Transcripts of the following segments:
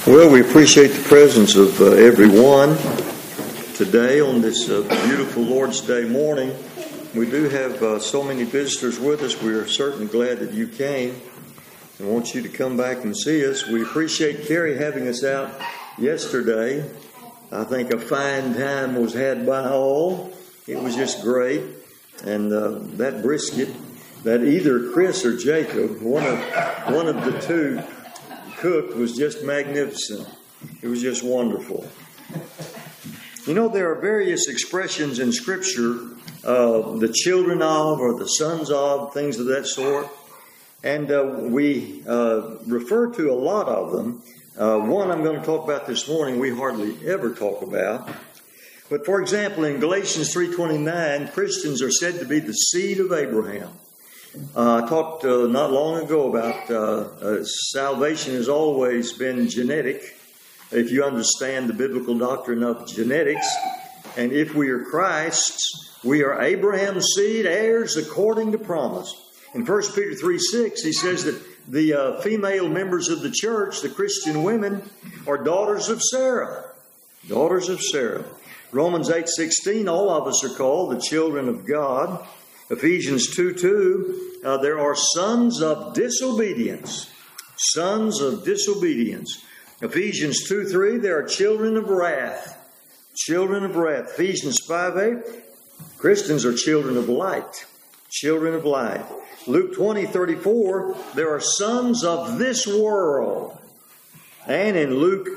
Well, we appreciate the presence of everyone today on this beautiful Lord's Day morning. We do have so many visitors with us. We are certainly glad that you came and want you to come back and see us. We appreciate Carrie having us out yesterday. I think a fine time was had by all. It was just great. And that brisket that either Chris or Jacob, one of the two, cooked was just magnificent. It was just wonderful. You know, there are various expressions in Scripture, the children of or the sons of, things of that sort. And we refer to a lot of them. One I'm going to talk about this morning we hardly ever talk about. But for example, in Galatians 3:29, Christians are said to be the seed of Abraham. I talked not long ago about salvation has always been genetic, if you understand the biblical doctrine of genetics. And if we are Christ's, we are Abraham's seed, heirs according to promise. In 1 Peter 3:6, he says that the female members of the church, the Christian women, are daughters of Sarah. Daughters of Sarah. Romans 8:16, all of us are called the children of God. Ephesians 2:2, there are sons of disobedience. Sons of disobedience. Ephesians 2:3, there are children of wrath. Children of wrath. Ephesians 5:8, Christians are children of light. Children of light. Luke 20:34, there are sons of this world. And in Luke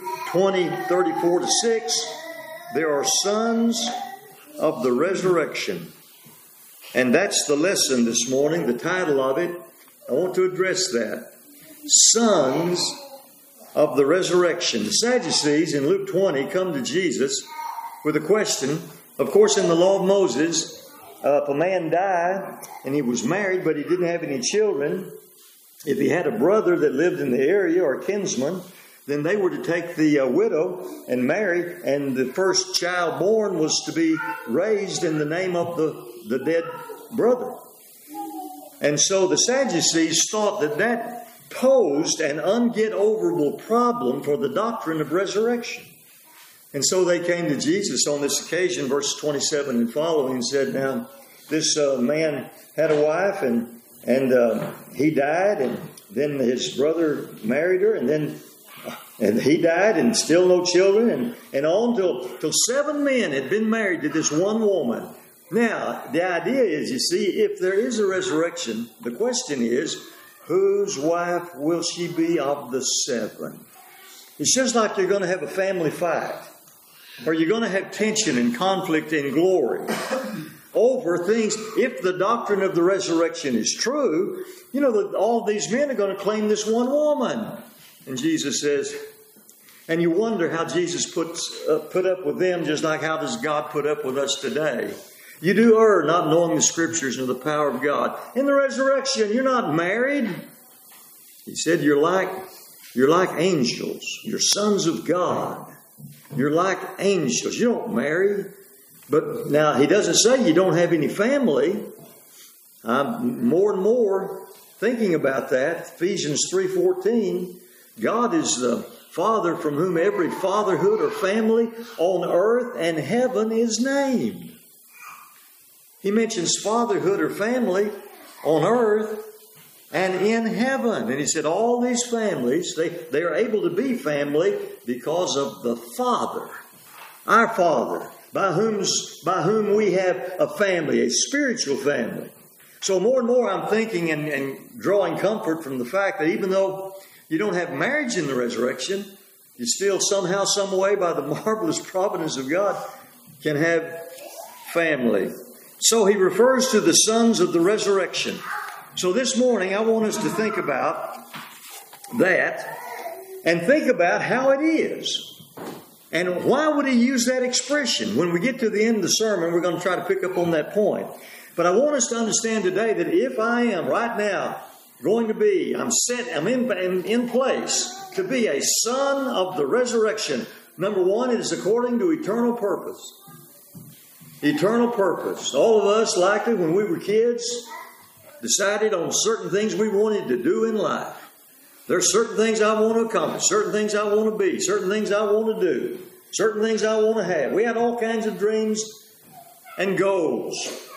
20:34-6, there are sons of the resurrection. And that's the lesson this morning, the title of it. I want to address that. Sons of the resurrection. The Sadducees in Luke 20 come to Jesus with a question. Of course, in the law of Moses, if a man died and he was married but he didn't have any children, if he had a brother that lived in the area or a kinsman, then they were to take the widow and marry, and the first child born was to be raised in the name of the dead brother. And so the Sadducees thought that posed an unget-overable problem for the doctrine of resurrection. And so they came to Jesus on this occasion, verse 27 and following, and said, now, this man had a wife, and he died, and then his brother married her, and he died, and still no children, and on till 7 men had been married to this one woman. Now, the idea is, you see, if there is a resurrection, the question is, whose wife will she be of the 7? It's just like you're going to have a family fight, or you're going to have tension and conflict in glory over things. If the doctrine of the resurrection is true, you know that all these men are going to claim this one woman. And Jesus says, and you wonder how Jesus put up with them, just like how does God put up with us today? You do err, not knowing the Scriptures and the power of God. In the resurrection, you're not married. He said, you're like angels. You're sons of God. You're like angels. You don't marry. But now, he doesn't say you don't have any family. I'm more and more thinking about that. Ephesians 3:14. God is the Father from whom every fatherhood or family on earth and heaven is named. He mentions fatherhood or family on earth and in heaven. And he said all these families, they are able to be family because of the Father, our Father, by whom we have a family, a spiritual family. So more and more I'm thinking and drawing comfort from the fact that even though you don't have marriage in the resurrection, you still somehow, some way, by the marvelous providence of God, can have family. So he refers to the sons of the resurrection. So this morning I want us to think about that and think about how it is. And why would he use that expression? When we get to the end of the sermon, we're going to try to pick up on that point. But I want us to understand today that if I am right now I'm in place to be a son of the resurrection. Number one, it is according to eternal purpose. Eternal purpose. All of us, likely, when we were kids, decided on certain things we wanted to do in life. There's certain things I want to accomplish, certain things I want to be, certain things I want to do, certain things I want to have. We had all kinds of dreams and goals.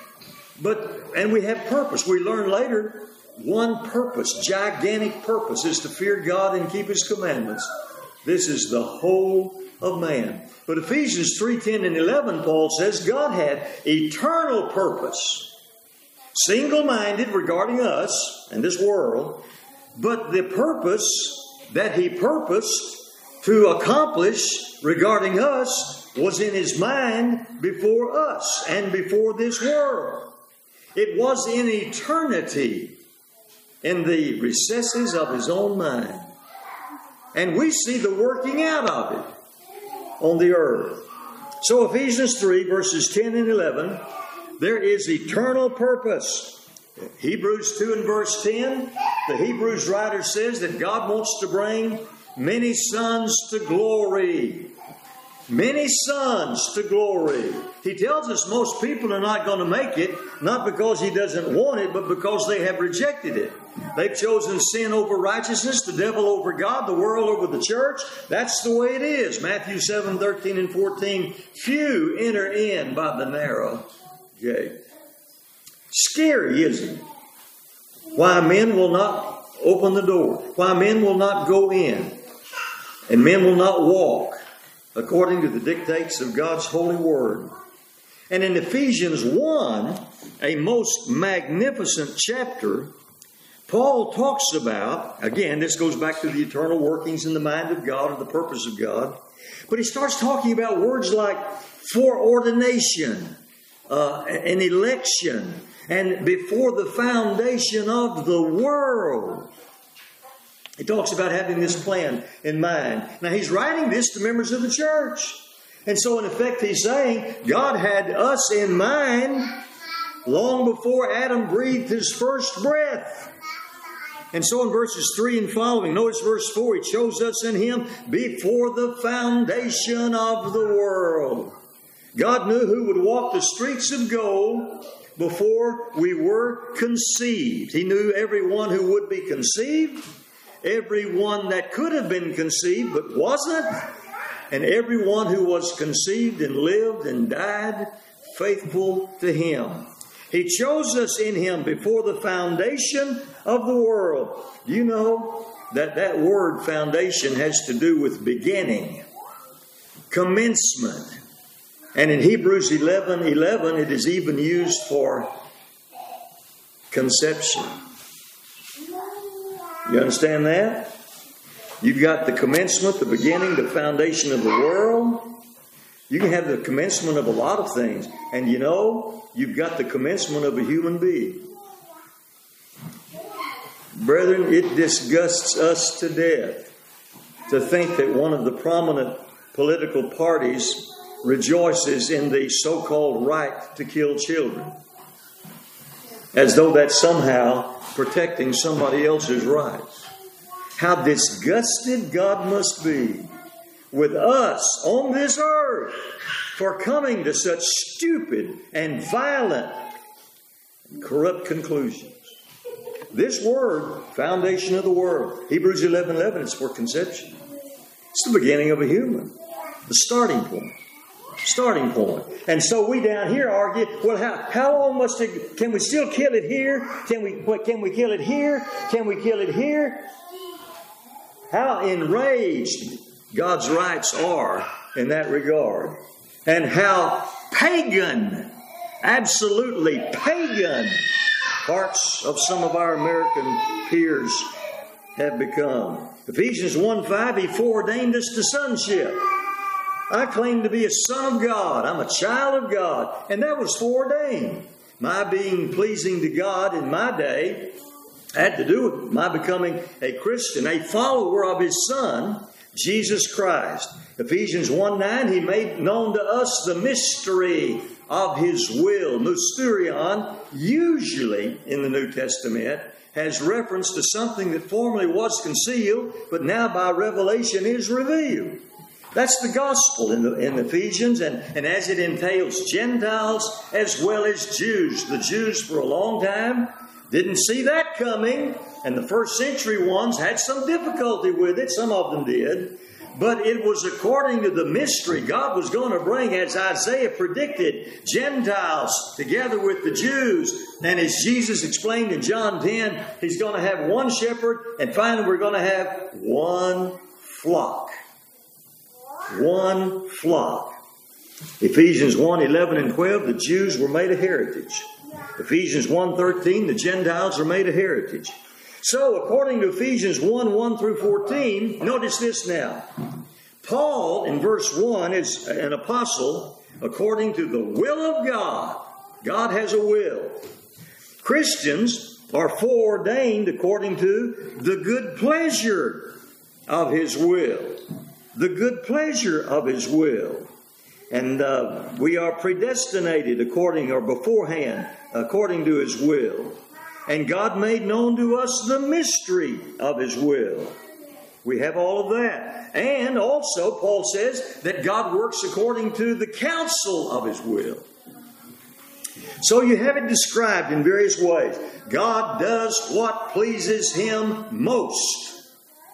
And we have purpose. We learn later, one purpose, gigantic purpose, is to fear God and keep His commandments. This is the whole of man. But Ephesians 3:10 and 11, Paul says, God had eternal purpose, single-minded regarding us and this world, but the purpose that He purposed to accomplish regarding us was in His mind before us and before this world. It was in eternity, in the recesses of His own mind. And we see the working out of it on the earth. So Ephesians 3, verses 10 and 11, there is eternal purpose. Hebrews 2 and verse 10, the Hebrews writer says that God wants to bring many sons to glory. Many sons to glory. He tells us most people are not going to make it, not because He doesn't want it, but because they have rejected it. They've chosen sin over righteousness, the devil over God, the world over the church. That's the way it is. Matthew 7, 13 and 14. Few enter in by the narrow gate. Scary, isn't it? Why men will not open the door. Why men will not go in. And men will not walk according to the dictates of God's holy word. And in Ephesians 1, a most magnificent chapter, Paul talks about, again, this goes back to the eternal workings in the mind of God and the purpose of God, but he starts talking about words like foreordination, and election, and before the foundation of the world. He talks about having this plan in mind. Now, he's writing this to members of the church. And so, in effect, he's saying God had us in mind long before Adam breathed his first breath. And so in verses 3 and following, notice verse 4, He chose us in Him before the foundation of the world. God knew who would walk the streets of gold before we were conceived. He knew everyone who would be conceived, everyone that could have been conceived but wasn't, and everyone who was conceived and lived and died faithful to Him. He chose us in Him before the foundation of the world. You know that word foundation has to do with beginning, commencement. And in Hebrews 11:11, it is even used for conception. You understand that? You've got the commencement, the beginning, the foundation of the world. You can have the commencement of a lot of things. And you know, you've got the commencement of a human being. Brethren, it disgusts us to death to think that one of the prominent political parties rejoices in the so-called right to kill children, as though that's somehow protecting somebody else's rights. How disgusted God must be with us on this earth for coming to such stupid and violent and corrupt conclusions. This word, foundation of the world, Hebrews 11:11, it's for conception. It's the beginning of a human, the starting point. Starting point. And so we down here argue, well, how long must it, can we still kill it here? Can we kill it here? Can we kill it here? How enraged God's rights are in that regard. And how pagan, absolutely pagan parts of some of our American peers have become. Ephesians 1:5, He foreordained us to sonship. I claim to be a son of God. I'm a child of God. And that was foreordained. My being pleasing to God in my day had to do with my becoming a Christian, a follower of His Son, Jesus Christ. Ephesians 1:9, He made known to us the mystery of His will. Mysterion, usually in the New Testament, has reference to something that formerly was concealed, but now by revelation is revealed. That's the gospel in Ephesians, and as it entails Gentiles as well as Jews. The Jews for a long time Didn't see that coming. And the first century ones had some difficulty with it. Some of them did. But it was according to the mystery God was going to bring, as Isaiah predicted, Gentiles together with the Jews. And as Jesus explained in John 10, He's going to have one shepherd, and finally we're going to have one flock. One flock. Ephesians 1:11 and 12, the Jews were made a heritage. Ephesians 1:13, the Gentiles are made a heritage. So, according to Ephesians 1:1 through 14, notice this now. Paul, in verse 1, is an apostle according to the will of God. God has a will. Christians are foreordained according to the good pleasure of His will. The good pleasure of His will. And we are predestinated beforehand, according to His will. And God made known to us the mystery of His will. We have all of that. And also, Paul says that God works according to the counsel of His will. So you have it described in various ways. God does what pleases Him most.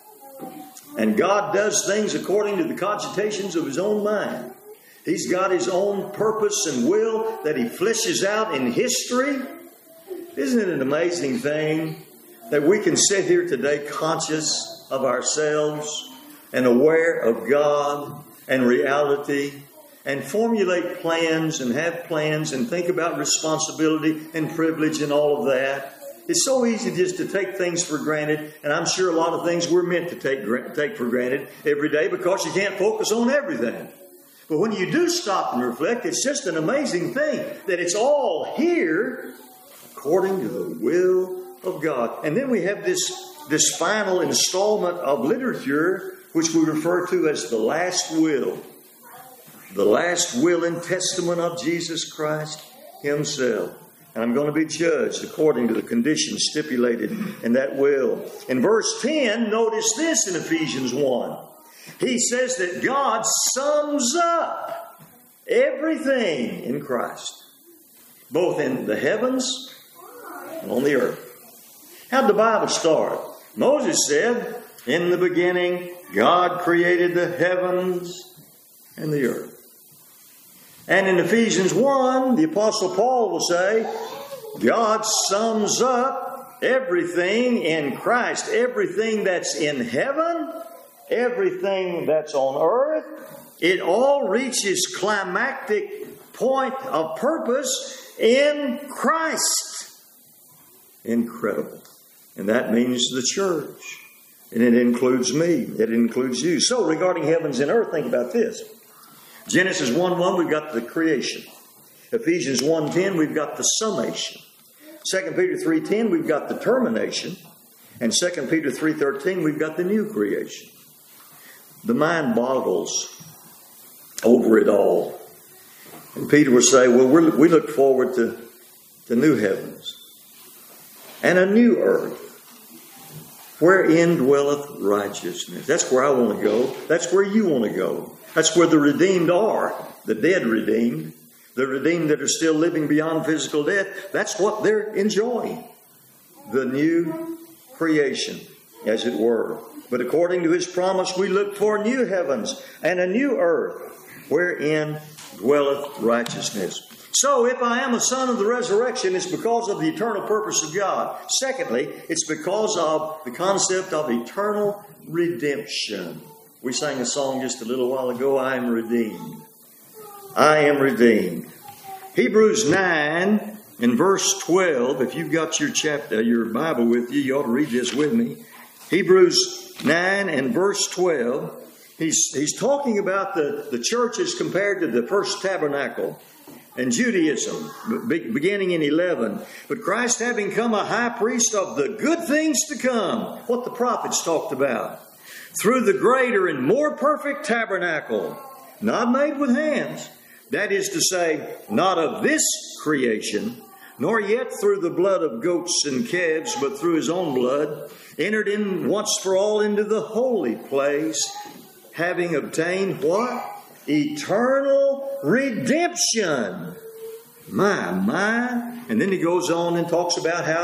And God does things according to the cogitations of His own mind. He's got His own purpose and will that He fleshes out in history. Isn't it an amazing thing that we can sit here today conscious of ourselves and aware of God and reality and formulate plans and have plans and think about responsibility and privilege and all of that? It's so easy just to take things for granted, and I'm sure a lot of things we're meant to take for granted every day because you can't focus on everything. But when you do stop and reflect, it's just an amazing thing that it's all here according to the will of God. And then we have this final installment of literature, which we refer to as the last will. The last will and testament of Jesus Christ Himself. And I'm going to be judged according to the conditions stipulated in that will. In verse 10, notice this in Ephesians 1. He says that God sums up everything in Christ, both in the heavens and on the earth. How'd the Bible start? Moses said, in the beginning, God created the heavens and the earth. And in Ephesians 1, the Apostle Paul will say, God sums up everything in Christ. Everything that's in heaven, everything that's on earth, it all reaches climactic point of purpose in Christ. Incredible. And that means the church. And it includes me. It includes you. So regarding heavens and earth, think about this. Genesis 1:1, we've got the creation. Ephesians 1:10, we've got the summation. 2 Peter 3:10, we've got the termination. And 2 Peter 3:13, we've got the new creation. The mind boggles over it all. And Peter will say, well, we look forward to new heavens and a new earth, wherein dwelleth righteousness. That's where I want to go. That's where you want to go. That's where the redeemed are, the dead redeemed, the redeemed that are still living beyond physical death. That's what they're enjoying, the new creation, as it were. But according to His promise, we look for new heavens and a new earth, wherein dwelleth righteousness. So if I am a son of the resurrection, it's because of the eternal purpose of God. Secondly, it's because of the concept of eternal redemption. We sang a song just a little while ago, I am redeemed. I am redeemed. Hebrews 9 in verse 12, if you've got your Bible with you, you ought to read this with me. Hebrews 9 and verse 12, he's talking about the church as compared to the first tabernacle and Judaism, beginning in 11. But Christ having come a high priest of the good things to come, what the prophets talked about, through the greater and more perfect tabernacle, not made with hands, that is to say, not of this creation, nor yet through the blood of goats and calves, but through His own blood, entered in once for all into the holy place, having obtained what? Eternal redemption. My. And then he goes on and talks about how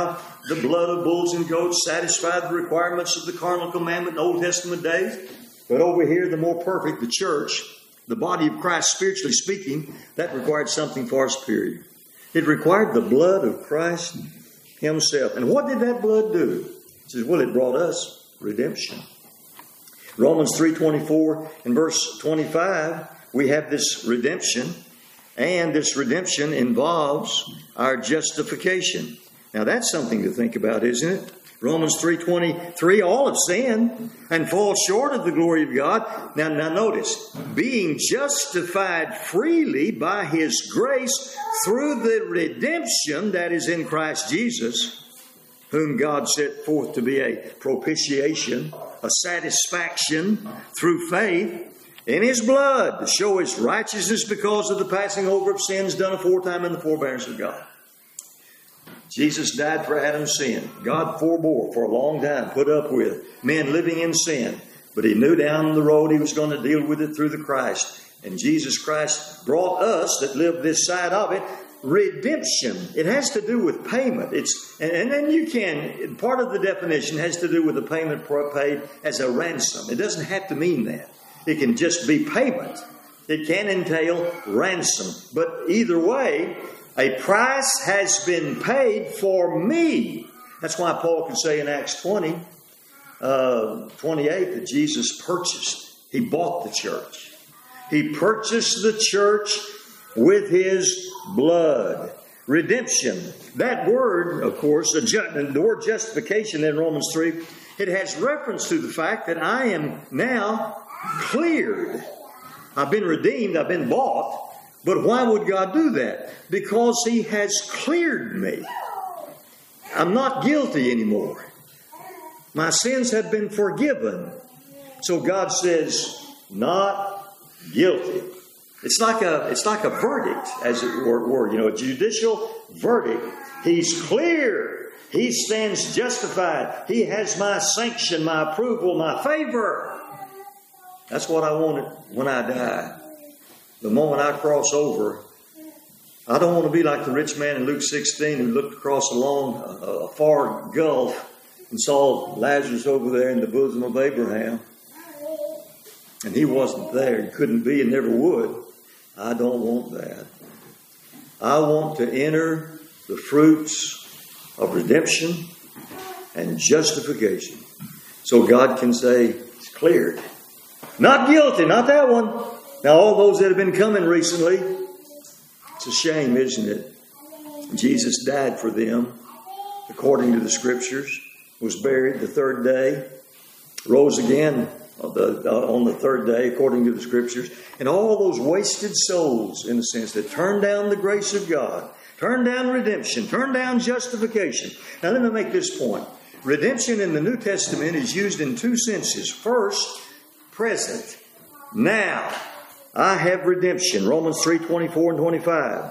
the blood of bulls and goats satisfied the requirements of the carnal commandment in Old Testament days. But over here, the more perfect, the church, the body of Christ, spiritually speaking, that required something far superior. It required the blood of Christ himself. And what did that blood do? It says, well, it brought us redemption. Romans 3:24 and verse 25, we have this redemption. And this redemption involves our justification. Now that's something to think about, isn't it? Romans 3:23, all have sinned and fall short of the glory of God. Now notice, being justified freely by His grace through the redemption that is in Christ Jesus, whom God set forth to be a propitiation, a satisfaction through faith in His blood to show His righteousness because of the passing over of sins done aforetime in the forbearance of God. Jesus died for Adam's sin. God forbore for a long time, put up with men living in sin. But He knew down the road He was going to deal with it through the Christ. And Jesus Christ brought us that live this side of it redemption. It has to do with payment. And then you can, part of the definition has to do with the payment paid as a ransom. It doesn't have to mean that. It can just be payment. It can entail ransom. But either way, a price has been paid for me. That's why Paul can say in Acts 28 that Jesus purchased. He bought the church. He purchased the church with His blood. Redemption. That word, of course, the word justification in Romans 3, it has reference to the fact that I am now cleared. I've been redeemed. I've been bought. But why would God do that? Because He has cleared me. I'm not guilty anymore. My sins have been forgiven. So God says, not guilty. It's like a verdict, as it were, a judicial verdict. He's clear. He stands justified. He has my sanction, my approval, my favor. That's what I want when I die. The moment I cross over, I don't want to be like the rich man in Luke 16 who looked across a far gulf and saw Lazarus over there in the bosom of Abraham. And he wasn't there. He couldn't be and never would. I don't want that. I want to enter the fruits of redemption and justification. So God can say, it's cleared. Not guilty, not that one. Now, all those that have been coming recently, it's a shame, isn't it? Jesus died for them, according to the Scriptures, was buried the third day, rose again on the third day, according to the Scriptures. And all those wasted souls, in a sense, that turned down the grace of God, turned down redemption, turned down justification. Now, let me make this point. Redemption in the New Testament is used in two senses. First, present. Now, I have redemption. Romans 3:24 and 25.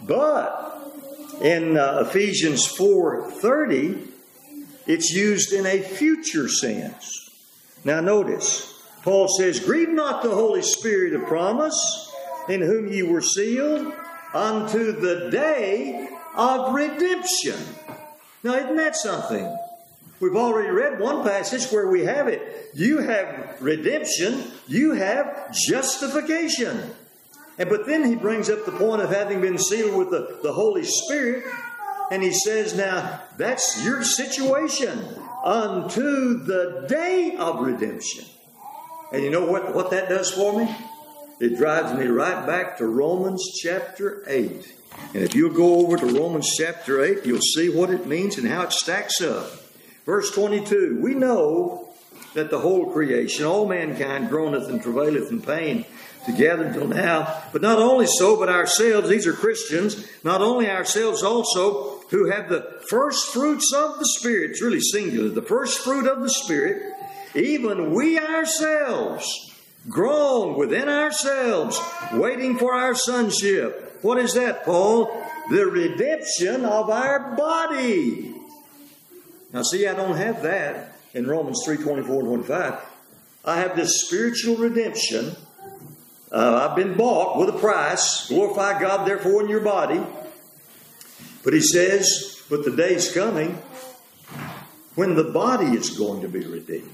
But in Ephesians 4:30, it's used in a future sense. Now notice, Paul says, grieve not the Holy Spirit of promise, in whom ye were sealed unto the day of redemption. Now isn't that something? We've already read one passage where we have it. You have redemption. You have justification. But then he brings up the point of having been sealed with the Holy Spirit. And he says, now, that's your situation unto the day of redemption. And you know what that does for me? It drives me right back to Romans chapter 8. And if you'll go over to Romans chapter 8, you'll see what it means and how it stacks up. Verse 22, we know that the whole creation, all mankind, groaneth and travaileth in pain together until now. But not only so, but ourselves, these are Christians, not only ourselves also, who have the first fruits of the Spirit, it's really singular, the first fruit of the Spirit, even we ourselves groan within ourselves, waiting for our sonship. What is that, Paul? The redemption of our body. Now see, I don't have that in Romans 3:24 and 25. I have this spiritual redemption. I've been bought with a price. Glorify God, therefore, in your body. But he says, but the day's coming when the body is going to be redeemed.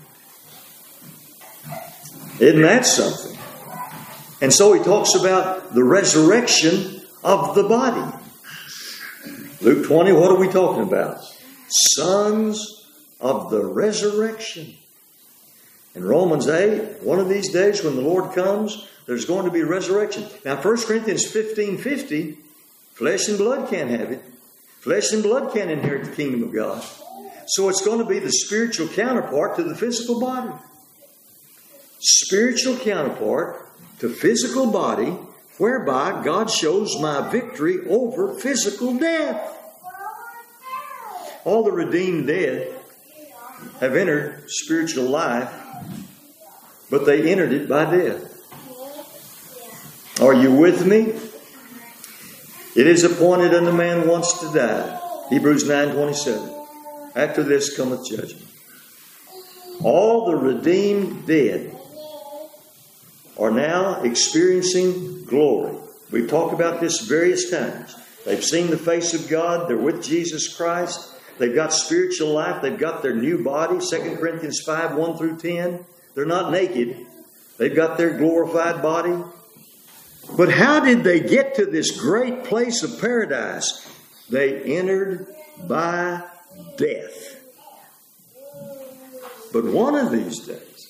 Isn't that something? And so he talks about the resurrection of the body. Luke 20, what are we talking about? Sons of the resurrection. In Romans 8, one of these days when the Lord comes, there's going to be resurrection. Now 1 Corinthians 15:50, flesh and blood can't have it. Flesh and blood can't inherit the kingdom of God. So it's going to be the spiritual counterpart to the physical body. Spiritual counterpart to physical body, whereby God shows my victory over physical death. All the redeemed dead have entered spiritual life, but they entered it by death. Are you with me? It is appointed unto man once to die. Hebrews 9:27. After this cometh judgment. All the redeemed dead are now experiencing glory. We've talked about this various times. They've seen the face of God. They're with Jesus Christ. They've got spiritual life. They've got their new body. 2 Corinthians 5:1-10. They're not naked. They've got their glorified body. But how did they get to this great place of paradise? They entered by death. But one of these days,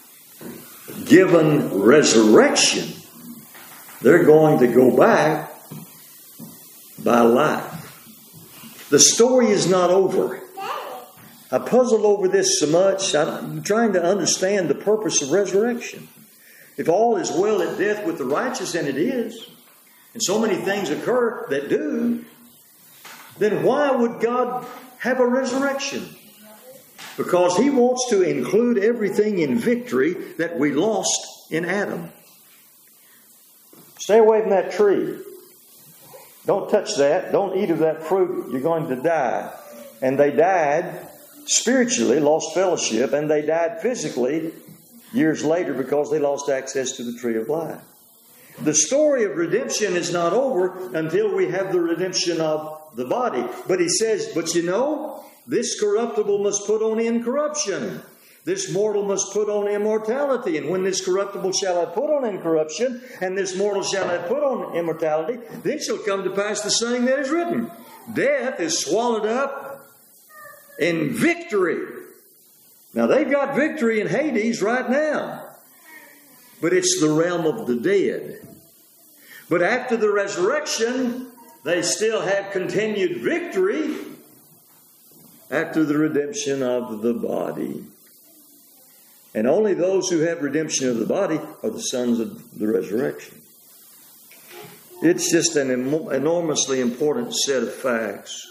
given resurrection, they're going to go back by life. The story is not over. I puzzled over this so much. I'm trying to understand the purpose of resurrection. If all is well at death with the righteous, and it is, and so many things occur that do, then why would God have a resurrection? Because He wants to include everything in victory that we lost in Adam. Stay away from that tree. Don't touch that. Don't eat of that fruit. You're going to die. And they died spiritually, lost fellowship, and they died physically years later because they lost access to the tree of life. The story of redemption is not over until we have the redemption of the body. But he says, but you know, this corruptible must put on incorruption. This mortal must put on immortality. And when this corruptible shall have put on incorruption, and this mortal shall have put on immortality, then shall come to pass the saying that is written. Death is swallowed up in victory. Now they've got victory in Hades right now. But it's the realm of the dead. But after the resurrection, they still have continued victory after the redemption of the body. And only those who have redemption of the body are the sons of the resurrection. It's just an enormously important set of facts.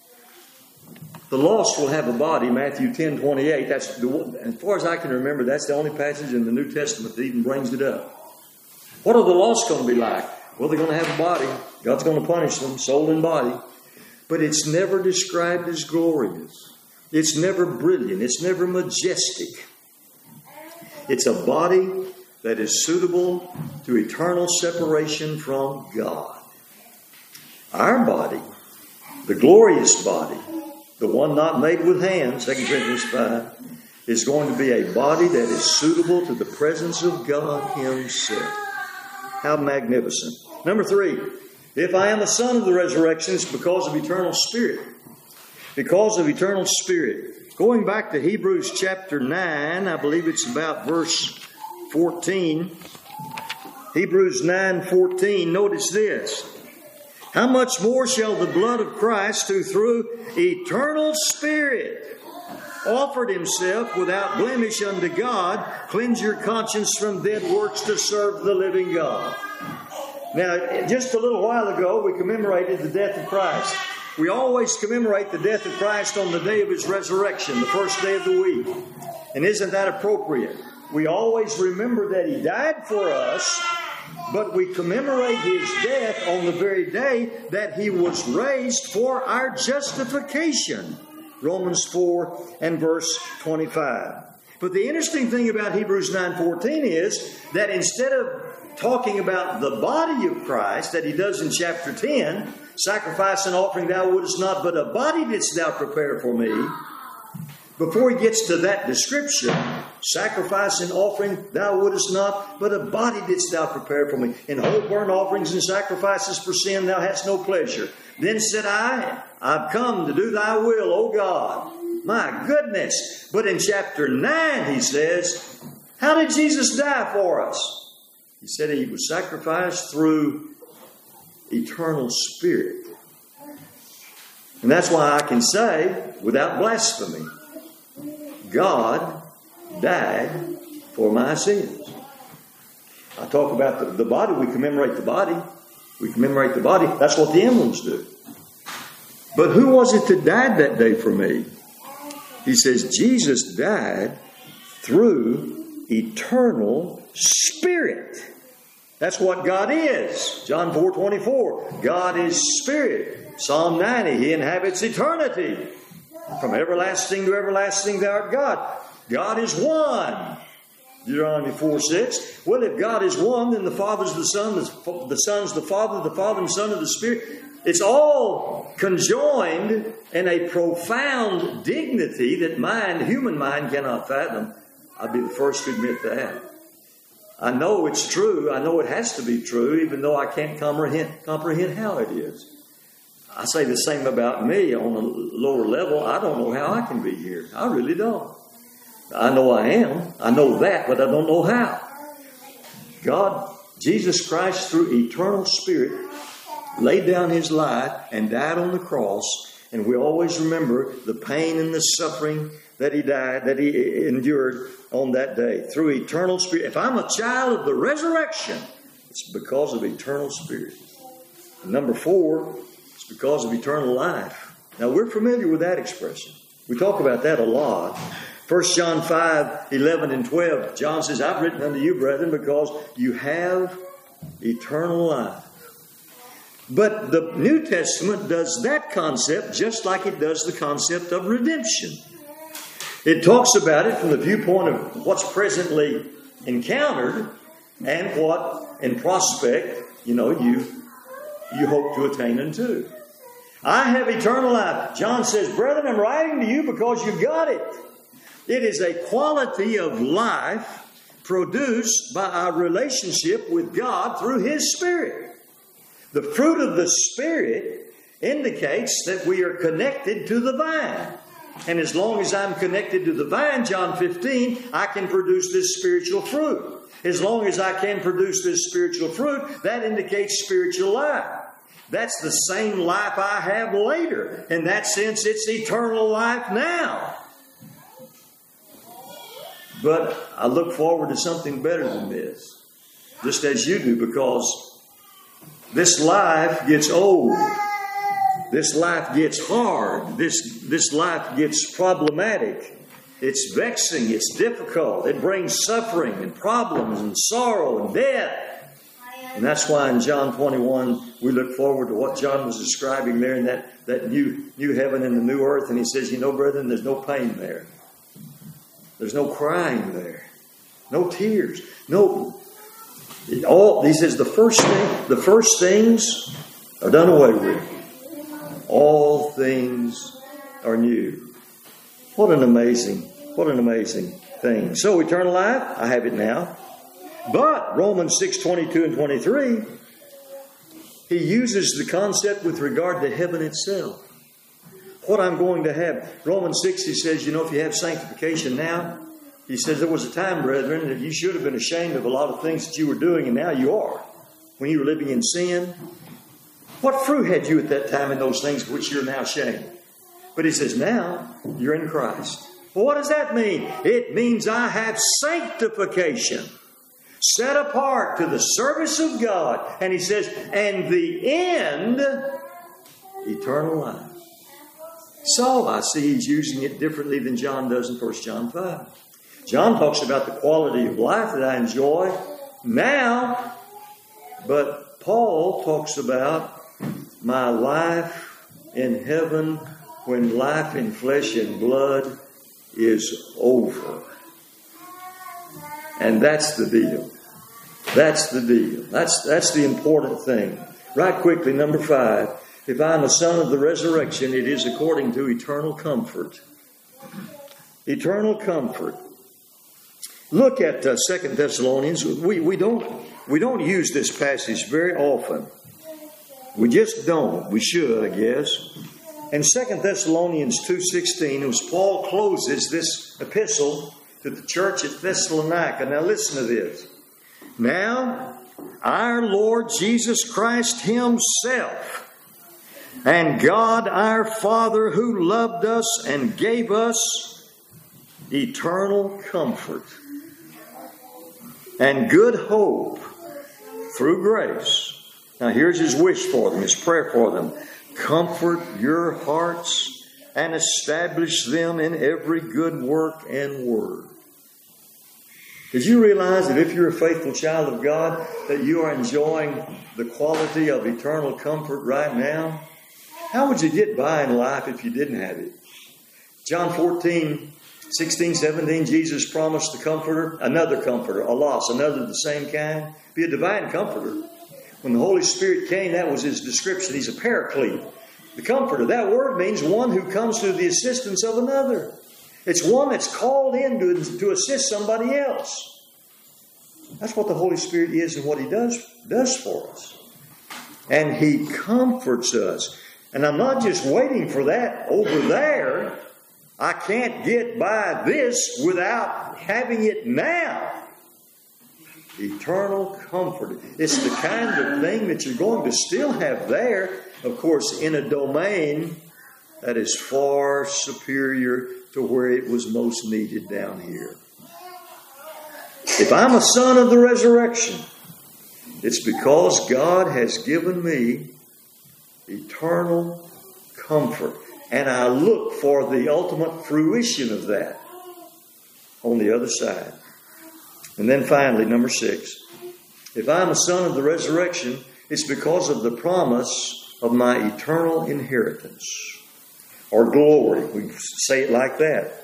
The lost will have a body, Matthew 10:28. That's as far as I can remember, that's the only passage in the New Testament that even brings it up. What are the lost going to be like? Well, they're going to have a body. God's going to punish them, soul and body. But it's never described as glorious. It's never brilliant. It's never majestic. It's a body that is suitable to eternal separation from God. Our body, the glorious body, the one not made with hands, 2 Corinthians 5, is going to be a body that is suitable to the presence of God Himself. How magnificent. Number 3, if I am a son of the resurrection, it's because of eternal spirit. Because of eternal spirit. Going back to Hebrews chapter 9, I believe it's about verse 14. Hebrews 9:14, notice this. How much more shall the blood of Christ, who through eternal Spirit offered Himself without blemish unto God, cleanse your conscience from dead works to serve the living God? Now, just a little while ago, we commemorated the death of Christ. We always commemorate the death of Christ on the day of His resurrection, the first day of the week. And isn't that appropriate? We always remember that He died for us, but we commemorate His death on the very day that He was raised for our justification. Romans 4 and verse 25. But the interesting thing about Hebrews 9:14 is that instead of talking about the body of Christ that He does in chapter 10, sacrifice and offering thou wouldest not, but a body didst thou prepare for me. Before he gets to that description, sacrifice and offering thou wouldest not, but a body didst thou prepare for me. In whole burnt offerings and sacrifices for sin thou hast no pleasure. Then said I, I've come to do thy will, O God. My goodness. But in chapter 9 he says, how did Jesus die for us? He said he was sacrificed through eternal Spirit. And that's why I can say, without blasphemy, God died for my sins. I talk about the body. We commemorate the body. We commemorate the body. That's what the emblems do. But who was it that died that day for me? He says, Jesus died through eternal Spirit. That's what God is. John 4:24. God is Spirit. Psalm 90. He inhabits eternity. From everlasting to everlasting thou art God. God is one. Deuteronomy 4:6. Well, if God is one, then the Father's the Son, the Son's the Father and the Son of the Spirit. It's all conjoined in a profound dignity that human mind cannot fathom. I'll be the first to admit that. I know it's true. I know it has to be true, even though I can't comprehend how it is. I say the same about me on a lower level. I don't know how I can be here. I really don't. I know I am. I know that, but I don't know how. God, Jesus Christ, through eternal Spirit, laid down His life and died on the cross. And we always remember the pain and the suffering that He died, that He endured on that day. Through eternal Spirit. If I'm a child of the resurrection, it's because of eternal Spirit. And number 4, it's because of eternal life. Now, we're familiar with that expression. We talk about that a lot. 1 John 5:11 and 12, John says, I've written unto you, brethren, because you have eternal life. But the New Testament does that concept just like it does the concept of redemption. It talks about it from the viewpoint of what's presently encountered and what in prospect, you hope to attain unto. I have eternal life. John says, brethren, I'm writing to you because you got it. It is a quality of life produced by our relationship with God through His Spirit. The fruit of the Spirit indicates that we are connected to the vine. And as long as I'm connected to the vine, John 15, I can produce this spiritual fruit. As long as I can produce this spiritual fruit, that indicates spiritual life. That's the same life I have later. In that sense, it's eternal life now. But I look forward to something better than this, just as you do, because this life gets old. This life gets hard. This life gets problematic. It's vexing. It's difficult. It brings suffering and problems and sorrow and death. And that's why in John 21, we look forward to what John was describing there in that new heaven and the new earth. And he says, brethren, there's no pain there. There's no crying there. No tears. He says the first things are done away with. All things are new. What an amazing thing. So eternal life, I have it now. But Romans 6:22 and 23, he uses the concept with regard to heaven itself. What I'm going to have. Romans 6, he says, if you have sanctification now, he says there was a time, brethren, that you should have been ashamed of a lot of things that you were doing, and now you are. When you were living in sin. What fruit had you at that time in those things which you're now ashamed? But he says, now you're in Christ. Well, what does that mean? It means I have sanctification. Set apart to the service of God. And he says, and the end, eternal life. So I see he's using it differently than John does in 1 John 5. John talks about the quality of life that I enjoy now. But Paul talks about my life in heaven when life in flesh and blood is over. And that's the deal. That's the deal. That's the important thing. Right quickly, number 5. If I am a son of the resurrection, it is according to eternal comfort. Eternal comfort. Look at 2 Thessalonians. We don't use this passage very often. We just don't. We should, I guess. In 2 Thessalonians 2:16, as Paul closes this epistle to the church at Thessalonica. Now listen to this. Now, our Lord Jesus Christ Himself and God our Father, who loved us and gave us eternal comfort and good hope through grace. Now here's His wish for them, His prayer for them. Comfort your hearts and establish them in every good work and word. Did you realize that if you're a faithful child of God, that you are enjoying the quality of eternal comfort right now? How would you get by in life if you didn't have it? John 14:16, 17, Jesus promised the Comforter, another Comforter, Allos, another of the same kind, be a divine Comforter. When the Holy Spirit came, that was His description. He's a paraclete. The Comforter, that word means one who comes to the assistance of another. It's one that's called in to assist somebody else. That's what the Holy Spirit is and what He does for us. And He comforts us. And I'm not just waiting for that over there. I can't get by this without having it now. Eternal comfort. It's the kind of thing that you're going to still have there, of course, in a domain that is far superior to where it was most needed down here. If I'm a son of the resurrection, it's because God has given me eternal comfort. And I look for the ultimate fruition of that on the other side. And then finally, number 6. If I'm a son of the resurrection, it's because of the promise of my eternal inheritance. Or glory. We say it like that.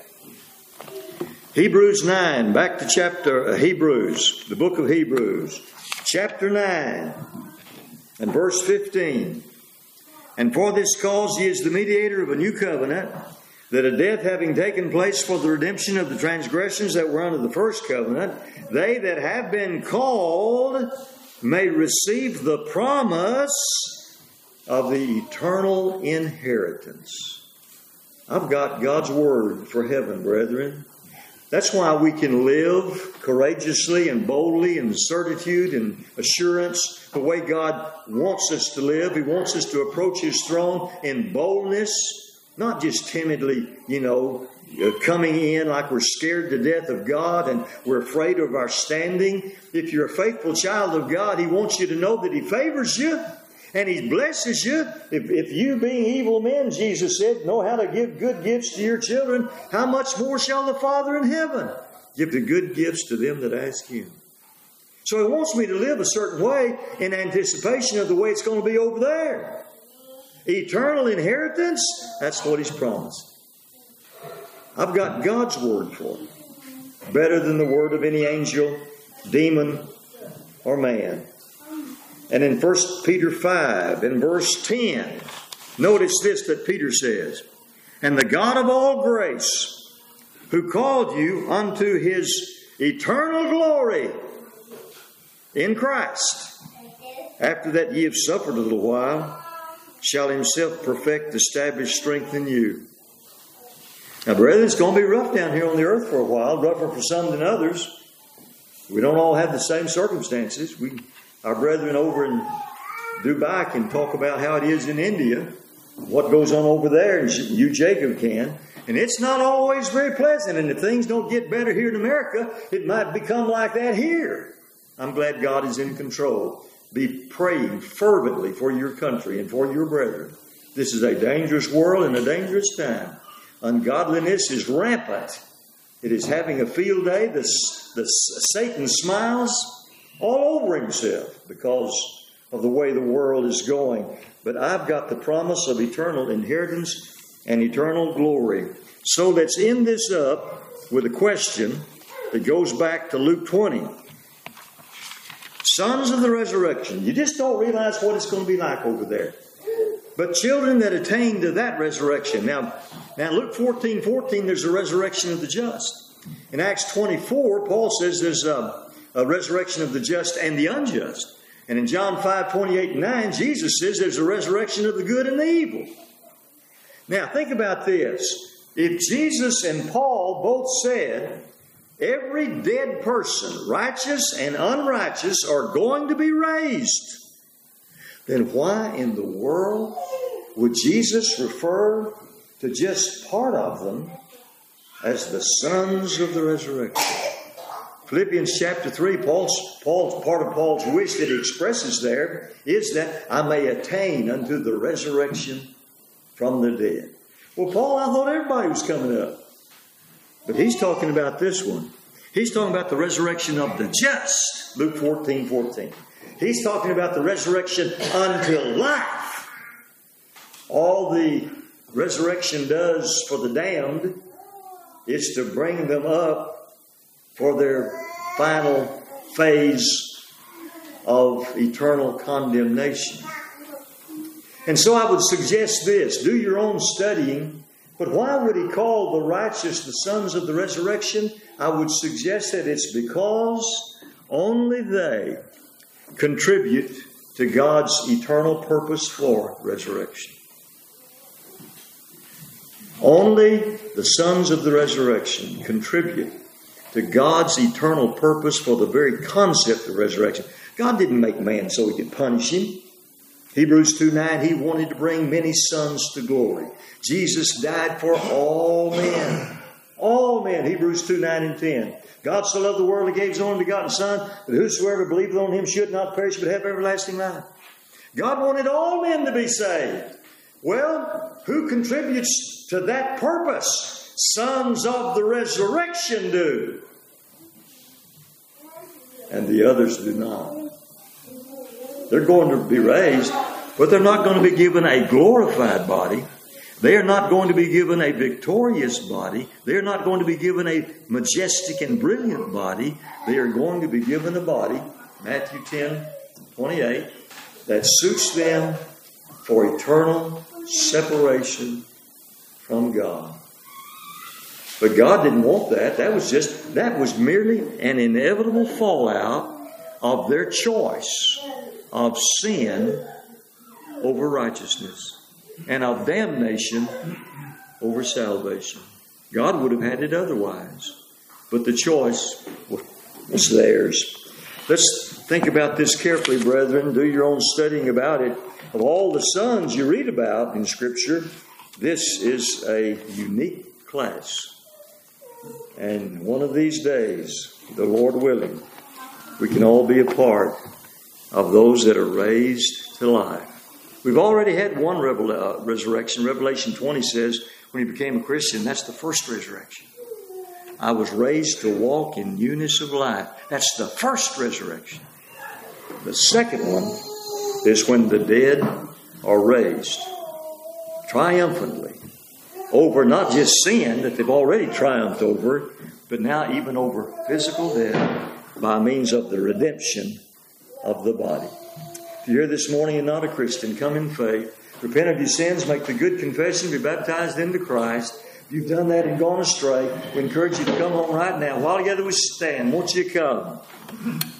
Hebrews 9. Back to chapter Hebrews. The book of Hebrews. Chapter 9. And verse 15. And for this cause He is the mediator of a new covenant, that a death having taken place for the redemption of the transgressions that were under the first covenant, they that have been called may receive the promise of the eternal inheritance. I've got God's word for heaven, brethren. That's why we can live courageously and boldly in certitude and assurance the way God wants us to live. He wants us to approach His throne in boldness, not just timidly, coming in like we're scared to death of God and we're afraid of our standing. If you're a faithful child of God, He wants you to know that He favors you and He blesses you. If you, being evil men, Jesus said, know how to give good gifts to your children, how much more shall the Father in heaven give the good gifts to them that ask Him? So He wants me to live a certain way in anticipation of the way it's going to be over there. Eternal inheritance, that's what He's promised. I've got God's word for it. Better than the word of any angel, demon, or man. And in 1 Peter 5, in verse 10, notice this that Peter says, and the God of all grace, who called you unto His eternal glory in Christ, after that ye have suffered a little while, shall Himself perfect, establish, strengthen you. Now, brethren, it's going to be rough down here on the earth for a while, rougher for some than others. We don't all have the same circumstances. Our brethren over in Dubai can talk about how it is in India, what goes on over there, and you, Jacob, can. And it's not always very pleasant. And if things don't get better here in America, it might become like that here. I'm glad God is in control. Be praying fervently for your country and for your brethren. This is a dangerous world and a dangerous time. Ungodliness is rampant. It is having a field day. Satan smiles all over himself because of the way the world is going. But I've got the promise of eternal inheritance and eternal glory. So let's end this up with a question that goes back to Luke 20. Sons of the resurrection. You just don't realize what it's going to be like over there. but children that attain to that resurrection. Now Luke 14:14, there's a resurrection of the just. In Acts 24, Paul says there's a resurrection of the just and the unjust. And in John 5:28-9, Jesus says there's a resurrection of the good and the evil. Now, think about this. If Jesus and Paul both said every dead person, righteous and unrighteous, are going to be raised, then why in the world would Jesus refer to just part of them as the sons of the resurrection? Philippians chapter 3, part of Paul's wish that he expresses there is that I may attain unto the resurrection from the dead. Well, Paul, I thought everybody was coming up. But he's talking about this one. He's talking about the resurrection of the just, Luke 14:14. He's talking about the resurrection until life. All the resurrection does for the damned is to bring them up for their final phase of eternal condemnation. And so I would suggest this. Do your own studying. But why would he call the righteous the sons of the resurrection? I would suggest that it's because only they contribute to God's eternal purpose for resurrection. Only the sons of the resurrection contribute to God's eternal purpose for the very concept of resurrection. God didn't make man so he could punish him. Hebrews 2:9, he wanted to bring many sons to glory. Jesus died for all men. All men. Hebrews 2:9 and 10. God so loved the world, he gave his only begotten Son, that whosoever believeth on him should not perish but have everlasting life. God wanted all men to be saved. Well, who contributes to that purpose? Sons of the resurrection do. And the others do not. They're going to be raised, but they're not going to be given a glorified body. They are not going to be given a victorious body. They are not going to be given a majestic and brilliant body. They are going to be given a body, Matthew 10:28, that suits them for eternal separation from God. But God didn't want that. That was merely an inevitable fallout of their choice of sin over righteousness and of damnation over salvation. God would have had it otherwise, but the choice was theirs. Let's think about this carefully, brethren. Do your own studying about it. Of all the sons you read about in Scripture, this is a unique class. And one of these days, the Lord willing, we can all be a part of those that are raised to life. We've already had one resurrection. Revelation 20 says, when he became a Christian, that's the first resurrection. I was raised to walk in newness of life. That's the first resurrection. The second one is when the dead are raised triumphantly over not just sin that they've already triumphed over, but now even over physical death by means of the redemption of the body. If you're here this morning and not a Christian, come in faith, repent of your sins, make the good confession, be baptized into Christ. If you've done that and gone astray, we encourage you to come home right now. While together we stand, won't you come?